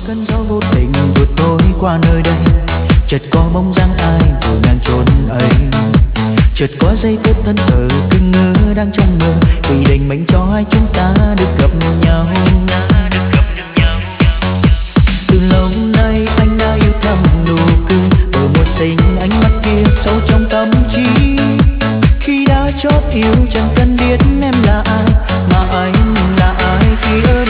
cơn gió vô tình vượt trôi qua nơi đây, chợt có bóng dáng ai vừa ngang chốn ấy, chợt có giây phút thân thờ cứ ngỡ đang trong mơ, vì định mệnh cho hai chúng ta được gặp nhau. Từ lâu nay anh đã yêu thầm nụ cười ở một tình ánh mắt kia sâu trong tâm trí. Khi đã chót yêu chẳng cần biết em là ai, mà anh là ai khi ở